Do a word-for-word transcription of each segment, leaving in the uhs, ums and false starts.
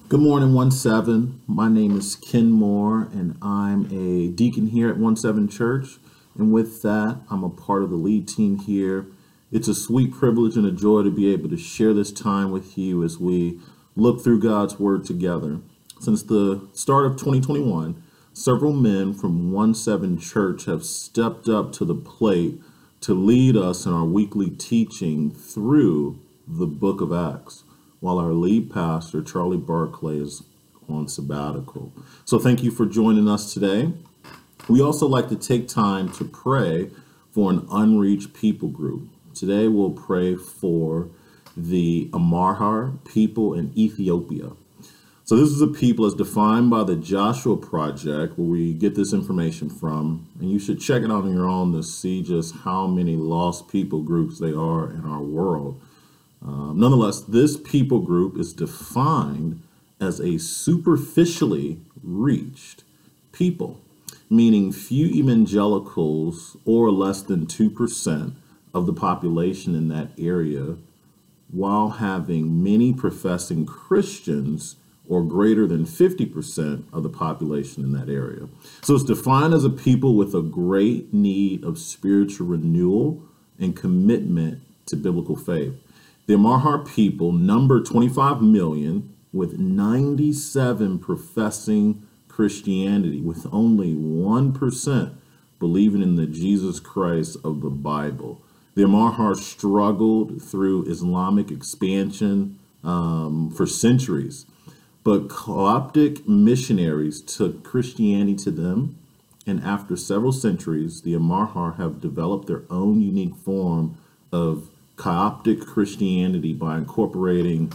Good morning, one seven. My name is Ken Moore, and I'm a deacon here at one seven Church. And with that, I'm a part of the lead team here. It's a sweet privilege and a joy to be able to share this time with you as we look through God's Word together. Since the start of twenty twenty-one, several men from one seven Church have stepped up to the plate to lead us in our weekly teaching through the book of Acts, while our lead pastor, Charlie Barclay, is on sabbatical. So thank you for joining us today. We also like to take time to pray for an unreached people group. Today we'll pray for the Amharah people in Ethiopia. So this is a people as defined by the Joshua Project, where we get this information from, and you should check it out on your own to see just how many lost people groups they are in our world. Um, nonetheless, this people group is defined as a superficially reached people, meaning few evangelicals or less than two percent of the population in that area, while having many professing Christians or greater than fifty percent of the population in that area. So it's defined as a people with a great need of spiritual renewal and commitment to biblical faith. The Amharah people number twenty-five million, with ninety-seven professing Christianity, with only one percent believing in the Jesus Christ of the Bible. The Amharah struggled through Islamic expansion um, for centuries, but Coptic missionaries took Christianity to them, and after several centuries, the Amharah have developed their own unique form of Coptic Christianity by incorporating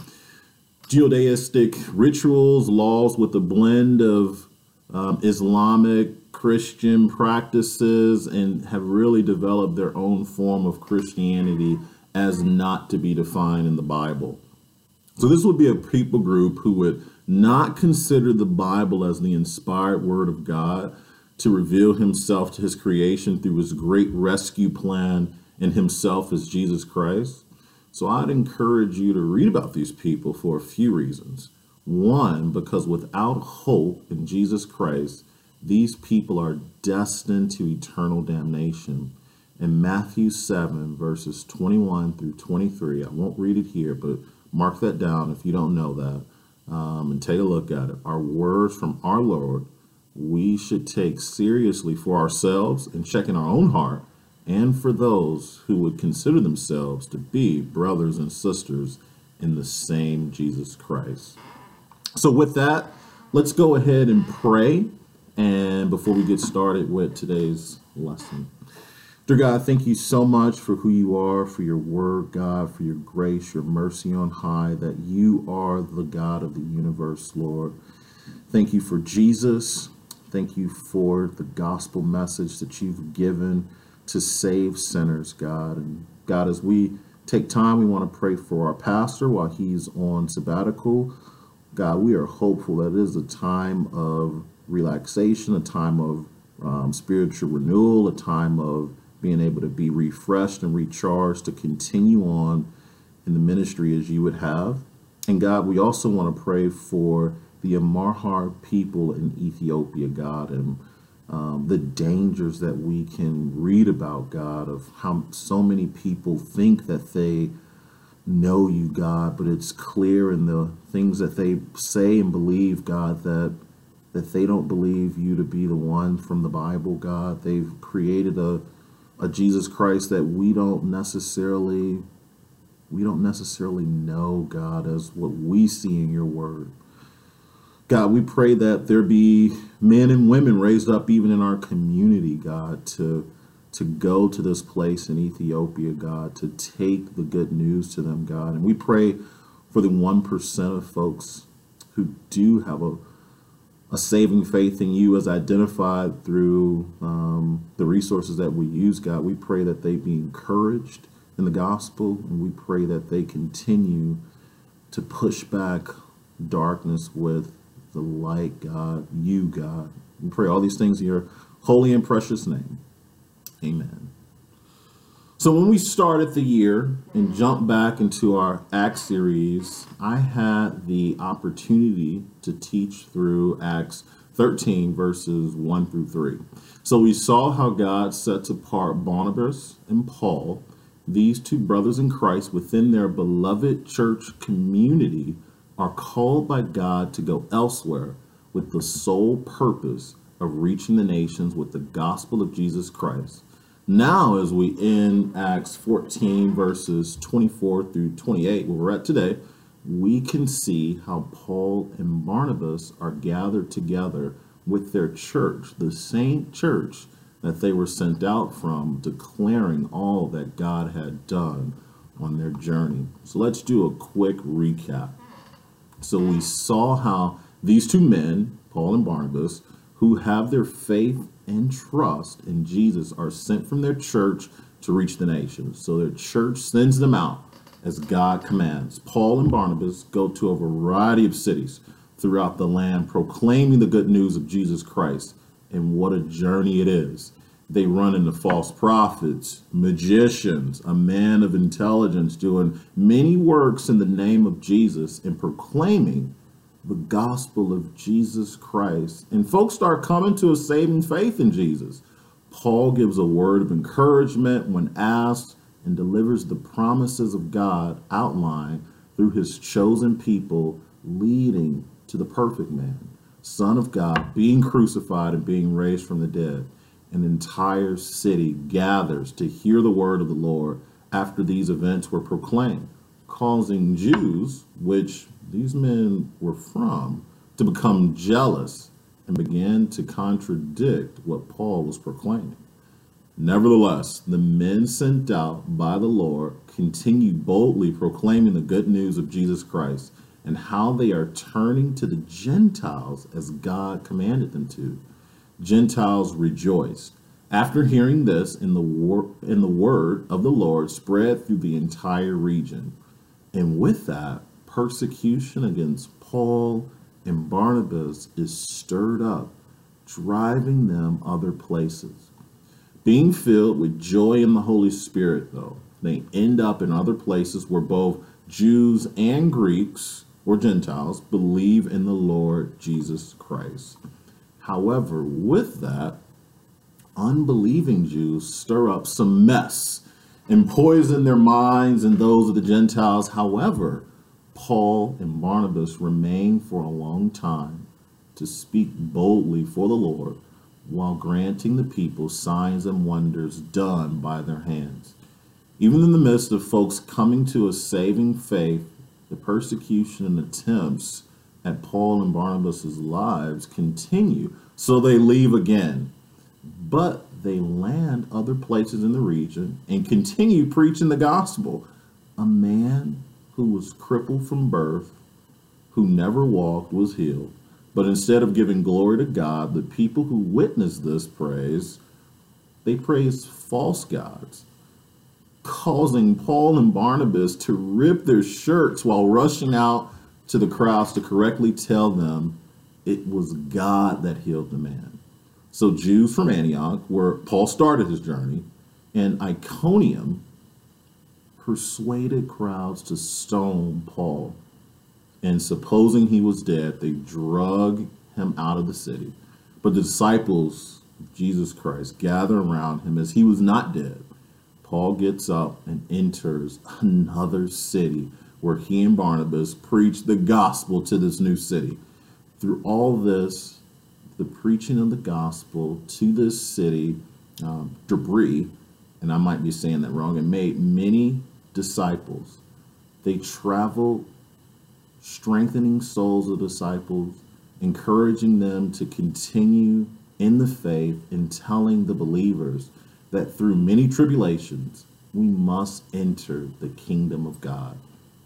Judaistic rituals, laws with a blend of um, Islamic Christian practices, and have really developed their own form of Christianity as not to be defined in the Bible. So this would be a people group who would not consider the Bible as the inspired word of God to reveal himself to his creation through his great rescue plan and himself as Jesus Christ. So I'd encourage you to read about these people for a few reasons. One, because without hope in Jesus Christ, these people are destined to eternal damnation. In Matthew seven, verses twenty-one through twenty-three, I won't read it here, but mark that down if you don't know that, um, and take a look at it. Our words from our Lord, we should take seriously for ourselves and check in our own heart, and for those who would consider themselves to be brothers and sisters in the same Jesus Christ. So with that, let's go ahead and pray, and before we get started with today's lesson. Dear God, thank you so much for who you are, for your word, God, for your grace, your mercy on high, that you are the God of the universe, Lord. Thank you for Jesus. Thank you for the gospel message that you've given to save sinners, God. And God, as we take time, we want to pray for our pastor while he's on sabbatical. God, we are hopeful that it is a time of relaxation, a time of um, spiritual renewal, a time of being able to be refreshed and recharged to continue on in the ministry as you would have. And God, we also want to pray for the Amharah people in Ethiopia, God, and Um, the dangers that we can read about, God, of how so many people think that they know you, God, but it's clear in the things that they say and believe, God, that that they don't believe you to be the one from the Bible, God. They've created a a Jesus Christ that we don't necessarily we don't necessarily know, God, as what we see in your word. God, we pray that there be men and women raised up even in our community, God, to, to go to this place in Ethiopia, God, to take the good news to them, God. And we pray for the one percent of folks who do have a, a saving faith in you as identified through um, the resources that we use, God. We pray that they be encouraged in the gospel, and we pray that they continue to push back darkness with the light, God, you, God. We pray all these things in your holy and precious name. Amen. So when we started the year and jumped back into our Acts series, I had the opportunity to teach through Acts thirteen, verses one through three. So we saw how God sets apart Barnabas and Paul, these two brothers in Christ within their beloved church community, are called by God to go elsewhere with the sole purpose of reaching the nations with the gospel of Jesus Christ. Now, as we end Acts fourteen, verses twenty-four through twenty-eight, where we're at today, we can see how Paul and Barnabas are gathered together with their church, the same church that they were sent out from, declaring all that God had done on their journey. So let's do a quick recap. So we saw how these two men, Paul and Barnabas, who have their faith and trust in Jesus, are sent from their church to reach the nations. So their church sends them out as God commands. Paul and Barnabas go to a variety of cities throughout the land, proclaiming the good news of Jesus Christ. And what a journey it is. They run into false prophets, magicians, a man of intelligence doing many works in the name of Jesus and proclaiming the gospel of Jesus Christ. And folks start coming to a saving faith in Jesus. Paul gives a word of encouragement when asked and delivers the promises of God outlined through his chosen people, leading to the perfect man, Son of God, being crucified and being raised from the dead. An entire city gathers to hear the word of the Lord after these events were proclaimed, causing Jews, which these men were from, to become jealous and began to contradict what Paul was proclaiming. Nevertheless, the men sent out by the Lord continued boldly proclaiming the good news of Jesus Christ and how they are turning to the Gentiles as God commanded them to. Gentiles rejoiced. After hearing this, in the, wor- in the word of the Lord spread through the entire region. And with that, persecution against Paul and Barnabas is stirred up, driving them other places. Being filled with joy in the Holy Spirit, though, they end up in other places where both Jews and Greeks, or Gentiles, believe in the Lord Jesus Christ. However, with that, unbelieving Jews stir up some mess and poison their minds and those of the Gentiles. However, Paul and Barnabas remain for a long time to speak boldly for the Lord while granting the people signs and wonders done by their hands. Even in the midst of folks coming to a saving faith, the persecution and attempts at Paul and Barnabas' lives continue, so they leave again. But they land other places in the region and continue preaching the gospel. A man who was crippled from birth, who never walked, was healed. But instead of giving glory to God, the people who witnessed this praise, they praised false gods, causing Paul and Barnabas to rip their shirts while rushing out to the crowds to correctly tell them it was God that healed the man. So Jews from Antioch, where Paul started his journey, and Iconium persuaded crowds to stone Paul. And supposing he was dead, they drug him out of the city. But the disciples of Jesus Christ gather around him as he was not dead. Paul gets up and enters another city where he and Barnabas preach the gospel to this new city. Through all this, the preaching of the gospel to this city, um, Debris, and I might be saying that wrong, and made many disciples. They traveled, strengthening souls of disciples, encouraging them to continue in the faith and telling the believers that through many tribulations, we must enter the kingdom of God.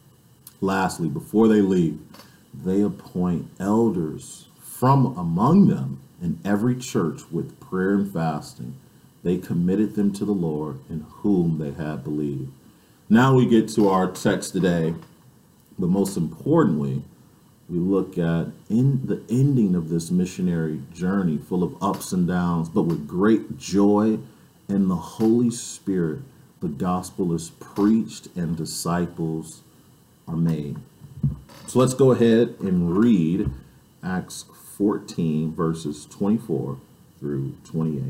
Lastly, before they leave, they appoint elders from among them in every church with prayer and fasting. They committed them to the Lord in whom they had believed. Now we get to our text today, but most importantly, we look at in the ending of this missionary journey full of ups and downs, but with great joy and the Holy Spirit the gospel is preached and disciples are made. So let's go ahead and read Acts fourteen, verses twenty-four through twenty-eight.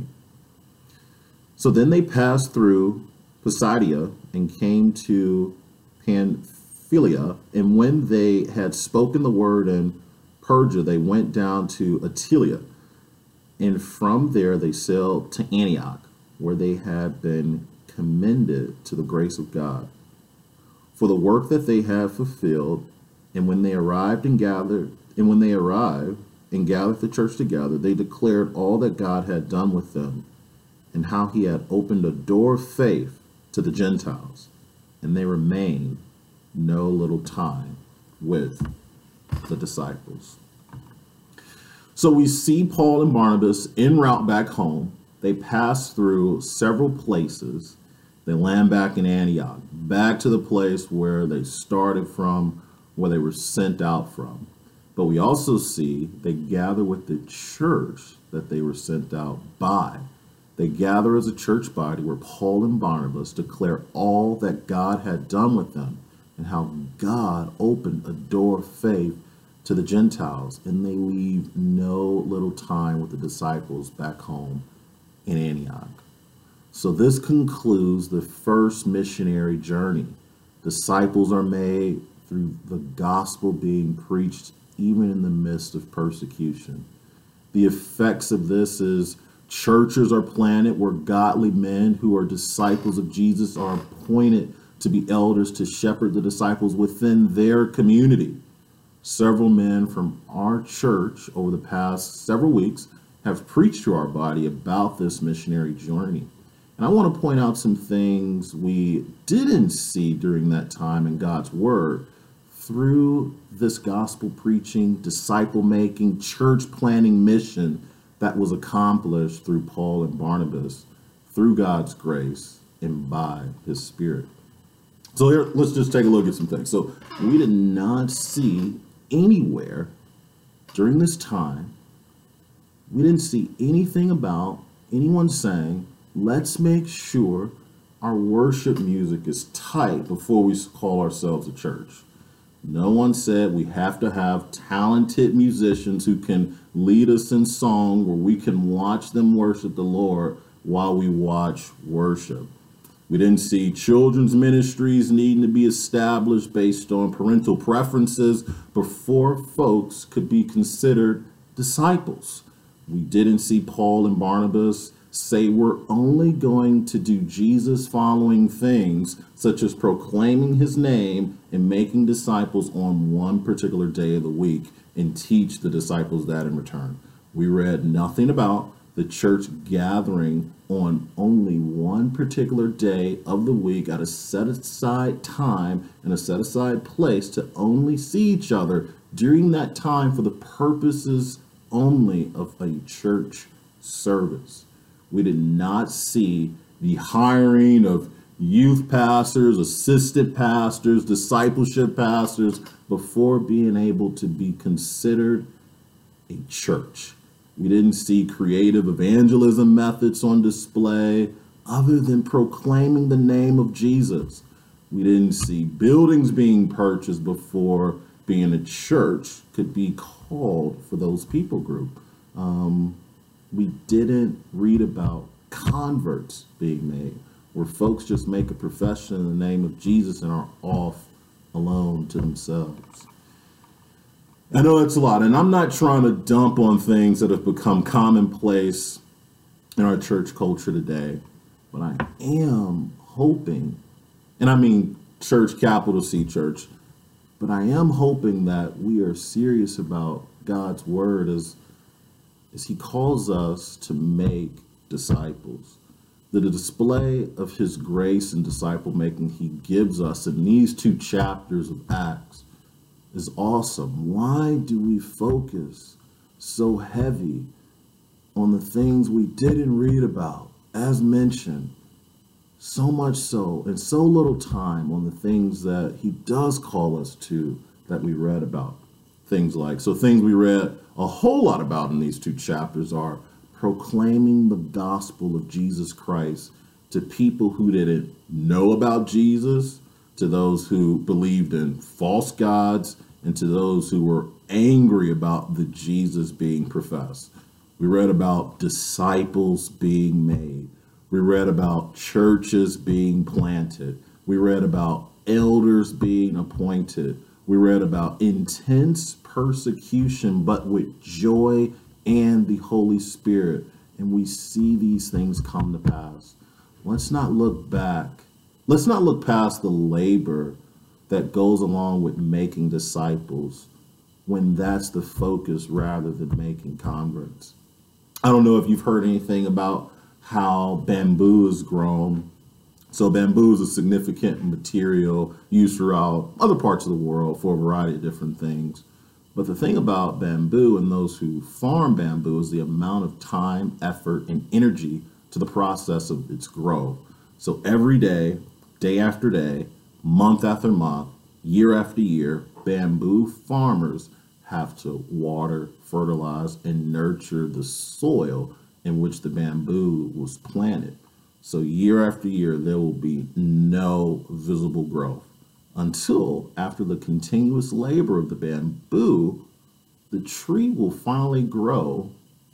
So then they passed through Pisidia and came to Pamphylia, and when they had spoken the word in Perga, they went down to Attalia, and from there they sailed to Antioch, where they had been commended to the grace of God for the work that they had fulfilled. And when they arrived and gathered, and when they arrived and gathered the church together, they declared all that God had done with them, and how he had opened a door of faith to the Gentiles. And they remained no little time with the disciples. So we see Paul and Barnabas en route back home. They pass through several places. They land back in Antioch, back to the place where they started from, where they were sent out from. But we also see they gather with the church that they were sent out by. They gather as a church body where Paul and Barnabas declare all that God had done with them and how God opened a door of faith to the Gentiles, and they leave no little time with the disciples back home in Antioch. So this concludes the first missionary journey. Disciples are made through the gospel being preached even in the midst of persecution. The effects of this is churches are planted where godly men who are disciples of Jesus are appointed to be elders to shepherd the disciples within their community. Several men from our church over the past several weeks have preached to our body about this missionary journey. And I want to point out some things we didn't see during that time in God's word through this gospel preaching, disciple making, church planting mission that was accomplished through Paul and Barnabas, through God's grace and by his Spirit. So here, let's just take a look at some things. So we did not see anywhere during this time, we didn't see anything about anyone saying, let's make sure our worship music is tight before we call ourselves a church. No one said we have to have talented musicians who can lead us in song where we can watch them worship the Lord while we watch worship. We didn't see children's ministries needing to be established based on parental preferences before folks could be considered disciples. We didn't see Paul and Barnabas say we're only going to do Jesus following things such as proclaiming his name and making disciples on one particular day of the week and teach the disciples that in return. We read nothing about the church gathering on only one particular day of the week at a set aside time and a set aside place to only see each other during that time for the purposes only of a church service. We did not see the hiring of youth pastors, assistant pastors, discipleship pastors before being able to be considered a church. We didn't see creative evangelism methods on display other than proclaiming the name of Jesus. We didn't see buildings being purchased before being a church could be called for those people group. Um, we didn't read about converts being made, where folks just make a profession in the name of Jesus and are off alone to themselves. I know it's a lot, and I'm not trying to dump on things that have become commonplace in our church culture today, but I am hoping, and I mean church, capital C church, but I am hoping that we are serious about God's word as, as he calls us to make disciples. The display of his grace and disciple making he gives us in these two chapters of Acts is awesome. Why do we focus so heavy on the things we didn't read about, as mentioned, so much so, and so little time on the things that he does call us to that we read about? Things like, so things we read a whole lot about in these two chapters are proclaiming the gospel of Jesus Christ to people who didn't know about Jesus, to those who believed in false gods, and to those who were angry about the Jesus being professed. We read about disciples being made. We read about churches being planted. We read about elders being appointed. We read about intense persecution, but with joy and the Holy Spirit. And we see these things come to pass. Let's not look back. Let's not look past the labor that goes along with making disciples when that's the focus rather than making converts. I don't know if you've heard anything about how bamboo is grown. So bamboo is a significant material used throughout other parts of the world for a variety of different things. But the thing about bamboo and those who farm bamboo is the amount of time, effort, and energy to the process of its growth. So every day, day after day, month after month, year after year, bamboo farmers have to water, fertilize, and nurture the soil in which the bamboo was planted. So year after year, there will be no visible growth until after the continuous labor of the bamboo, the tree will finally grow.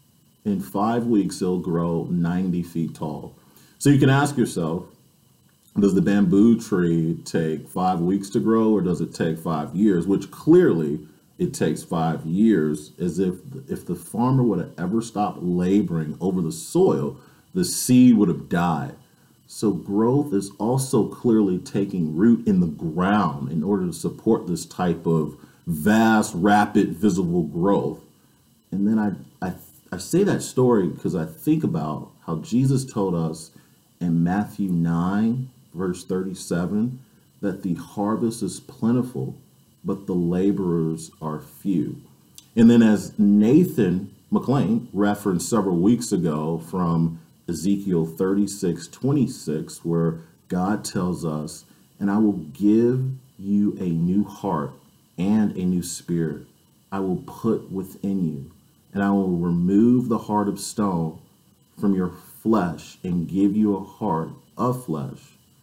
In five weeks, it'll grow ninety feet tall. So you can ask yourself, does the bamboo tree take five weeks to grow, or does it take five years? Which clearly it takes five years, as if if the farmer would have ever stopped laboring over the soil, the seed would have died. So growth is also clearly taking root in the ground in order to support this type of vast, rapid, visible growth. And then I, I, I say that story because I think about how Jesus told us in Matthew nine, verse thirty-seven, that the harvest is plentiful, but the laborers are few. And then as Nathan McLean referenced several weeks ago from Ezekiel thirty-six twenty-six, where God tells us, and I will give you a new heart and a new spirit I will put within you, and I will remove the heart of stone from your flesh and give you a heart of flesh.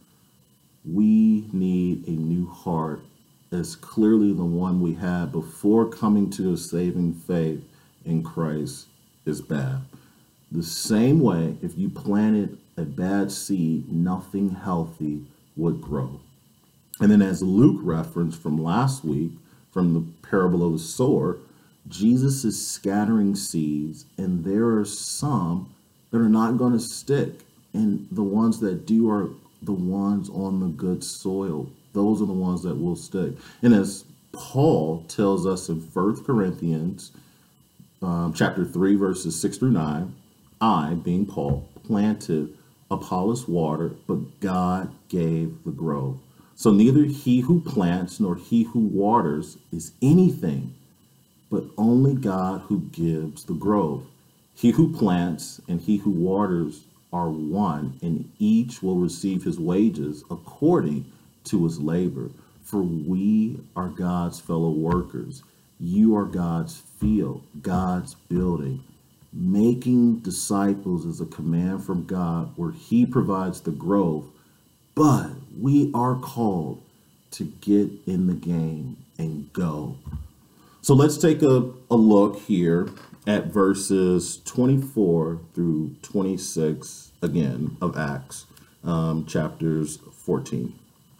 We need a new heart as clearly the one we had before coming to a saving faith in Christ is bad. The same way, if you planted a bad seed, nothing healthy would grow. And then as Luke referenced from last week, from the parable of the sower, Jesus is scattering seeds, and there are some that are not going to stick. And the ones that do are the ones on the good soil. Those are the ones that will stick. And as Paul tells us in First Corinthians um, chapter three, verses six through nine, I, being Paul, planted, Apollos watered, but God gave the growth. So neither he who plants nor he who waters is anything, but only God who gives the growth. He who plants and he who waters are one, and each will receive his wages according to his labor. For we are God's fellow workers. You are God's field, God's building. Making disciples is a command from God where he provides the growth, but we are called to get in the game and go. So let's take a, a look here at verses twenty-four through twenty-six again of Acts, um, chapters fourteen.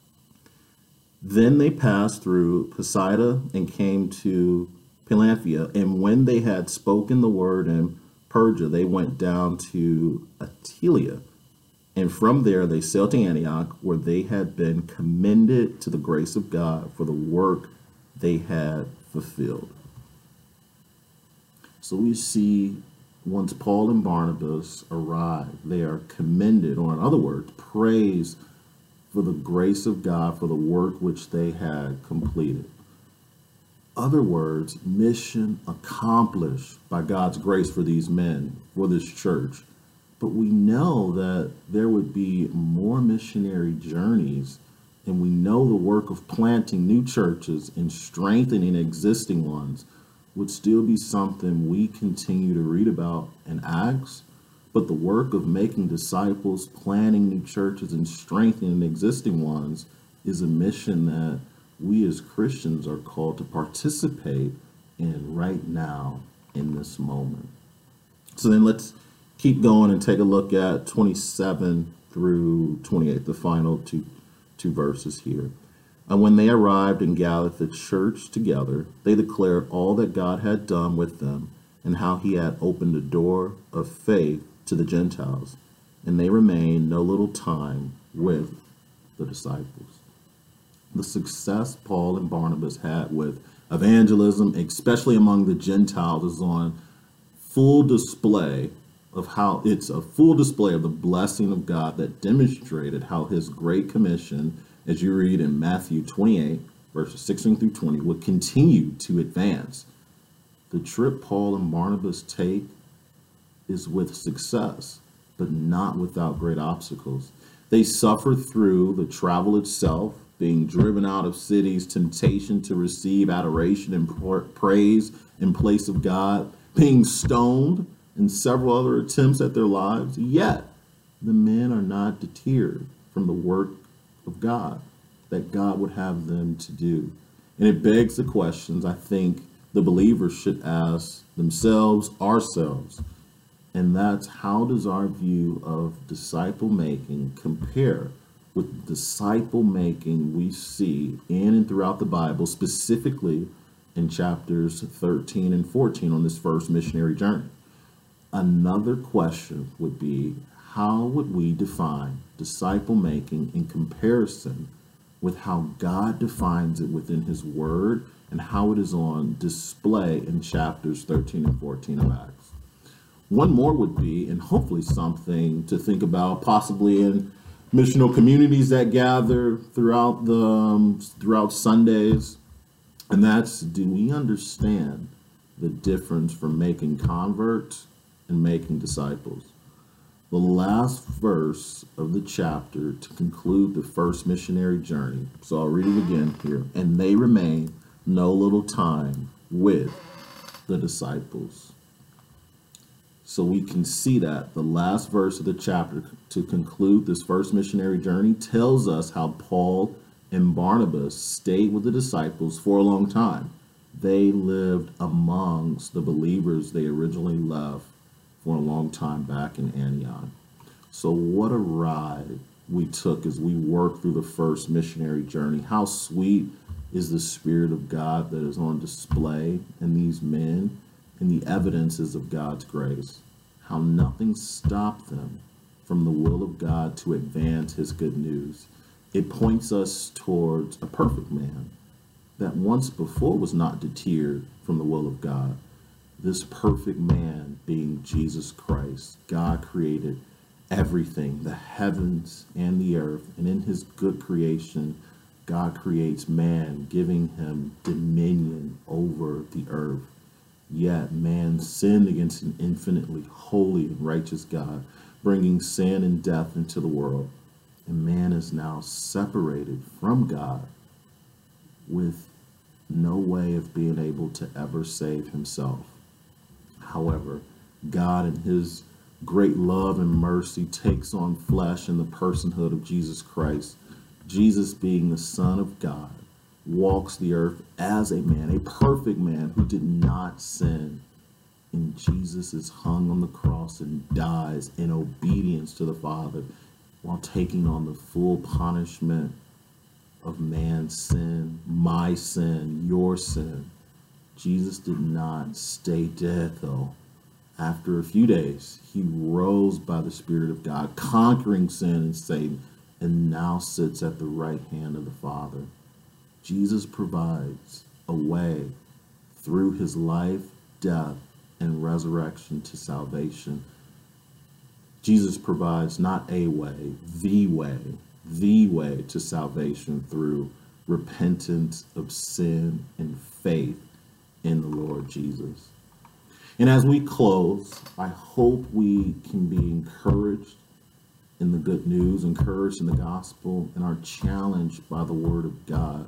Then they passed through Pisidia and came to Pamphylia, and when they had spoken the word in Perga, they went down to Attalia, and from there they sailed to Antioch, where they had been commended to the grace of God for the work they had fulfilled. So we see once Paul and Barnabas arrive, they are commended, or in other words, praised for the grace of God for the work which they had completed. Other words, mission accomplished by God's grace for these men, for this church. But we know that there would be more missionary journeys, and we know the work of planting new churches and strengthening existing ones would still be something we continue to read about in Acts, But the work of making disciples, planning new churches, and strengthening existing ones is a mission that we as Christians are called to participate in right now in this moment. So then let's keep going and take a look at twenty-seven through twenty-eight, the final two, two verses here. And when they arrived and gathered the church together, they declared all that God had done with them and how he had opened a door of faith to the Gentiles. And they remained no little time with the disciples. The success Paul and Barnabas had with evangelism, especially among the Gentiles, is on full display of how it's a full display of the blessing of God that demonstrated how his great commission, as you read in Matthew twenty-eight, verses sixteen through twenty, would continue to advance. The trip Paul and Barnabas take is with success, but not without great obstacles. They suffer through the travel itself, being driven out of cities, temptation to receive adoration and praise in place of God, being stoned, and several other attempts at their lives. Yet the men are not deterred from the work of God that God would have them to do. And it begs the questions I think the believers should ask themselves, ourselves. And that's, how does our view of disciple making compare with disciple making we see in and throughout the Bible, specifically in chapters thirteen and fourteen on this first missionary journey? Another question would be, how would we define disciple making in comparison with how God defines it within his word and how it is on display in chapters thirteen and fourteen of Acts? One more would be, and hopefully something to think about, possibly in missional communities that gather throughout the um, throughout Sundays, and that's, do we understand the difference from making converts and making disciples? The last verse of the chapter to conclude the first missionary journey. So I'll read it again here. And they remain no little time with the disciples. So we can see that the last verse of the chapter to conclude this first missionary journey tells us how Paul and Barnabas stayed with the disciples for a long time. They lived amongst the believers they originally left for a long time back in Antioch. So what a ride we took as we worked through the first missionary journey. How sweet is the Spirit of God that is on display in these men and the evidences of God's grace. How nothing stopped them from the will of God to advance his good news. It points us towards a perfect man that once before was not deterred from the will of God. This perfect man being Jesus Christ. God created everything, the heavens and the earth, and in his good creation, God creates man, giving him dominion over the earth. Yet man sinned against an infinitely holy and righteous God, bringing sin and death into the world. And man is now separated from God with no way of being able to ever save himself. However, God in his great love and mercy takes on flesh in the personhood of Jesus Christ. Jesus, being the Son of God, walks the earth as a man, a perfect man who did not sin. And Jesus is hung on the cross and dies in obedience to the Father while taking on the full punishment of man's sin, my sin, your sin. Jesus did not stay dead, though. After a few days, he rose by the Spirit of God, conquering sin and Satan, and now sits at the right hand of the Father. Jesus provides a way through his life, death, and resurrection to salvation. Jesus provides not a way, the way, the way to salvation through repentance of sin and faith in the Lord Jesus. And as we close, I hope we can be encouraged in the good news, encouraged in the gospel, and are challenged by the word of God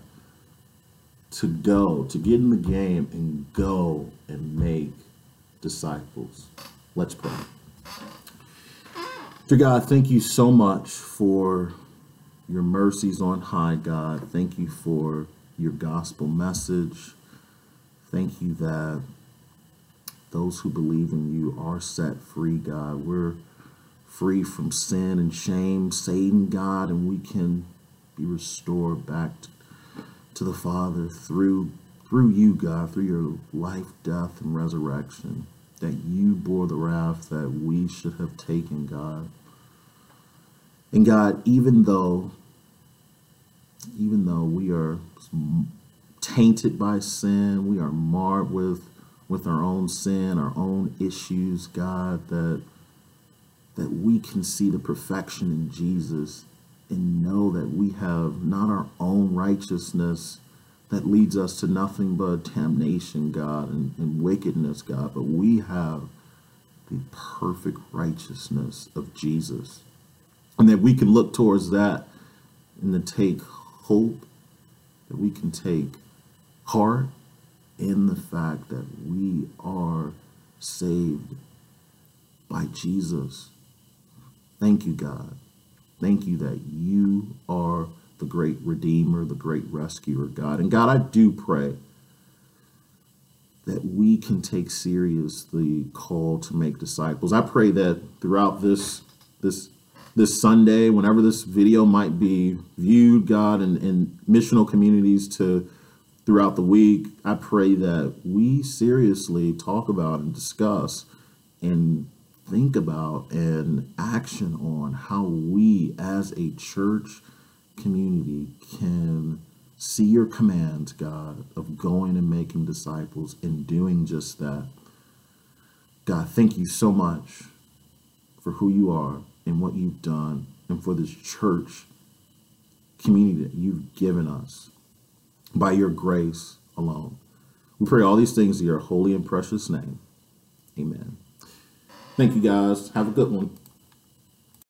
to go, to get in the game and go and make disciples. Let's pray. Dear God, thank you so much for your mercies on high, God. Thank you for your gospel message. Thank you that those who believe in you are set free, God. We're free from sin and shame, Satan, God, and we can be restored back to the Father through through you, God, through your life, death, and resurrection, that you bore the wrath that we should have taken, God. And God, even though, even though we are tainted by sin, we are marred with with our own sin, our own issues, God, that that we can see the perfection in Jesus and know that we have not our own righteousness that leads us to nothing but damnation, God, and, and wickedness, God, but we have the perfect righteousness of Jesus. And that we can look towards that and to take hope, that we can take heart in the fact that we are saved by Jesus. Thank you, God. Thank you that you are the great Redeemer, the great Rescuer, God. And God, I do pray that we can take serious the call to make disciples. I pray that throughout this this this Sunday, whenever this video might be viewed, God, in, in missional communities to throughout the week, I pray that we seriously talk about and discuss and think about and action on how we as a church community can see your commands, God, of going and making disciples and doing just that. God, thank you so much for who you are and what you've done and for this church community that you've given us by your grace alone. We pray all these things in your holy and precious name. Amen. Thank you, guys. Have a good one.